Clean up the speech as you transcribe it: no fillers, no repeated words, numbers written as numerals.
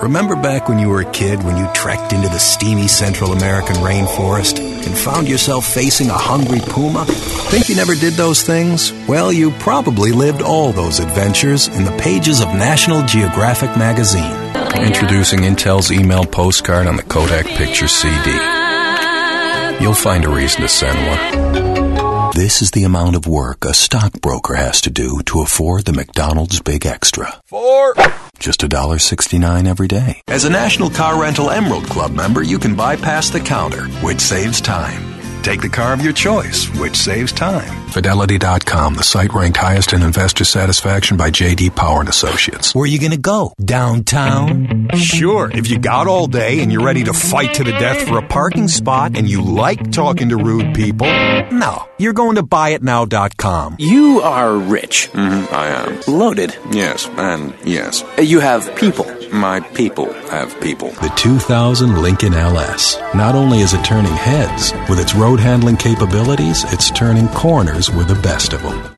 Remember back when you were a kid when you trekked into the steamy Central American rainforest and found yourself facing a hungry puma? Think you never did those things? Well, you probably lived all those adventures in the pages of National Geographic magazine. Introducing Intel's email postcard on the Kodak Picture CD. You'll find a reason to send one. This is the amount of work a stockbroker has to do to afford the McDonald's Big Extra. Just $1.69 every day. As a National Car Rental Emerald Club member, you can bypass the counter, which saves time. Take the car of your choice, which saves time. Fidelity.com, the site ranked highest in investor satisfaction by J.D. Power and Associates. Where are you going to go? Downtown? Sure, if you got all day and you're ready to fight to the death for a parking spot and you like talking to rude people, no, you're going to buyitnow.com. You are rich. I am. Loaded. Yes, and yes. You have people. My people have people. The 2000 Lincoln LS. Not only is it turning heads, with its road handling capabilities, it's turning corners with the best of them.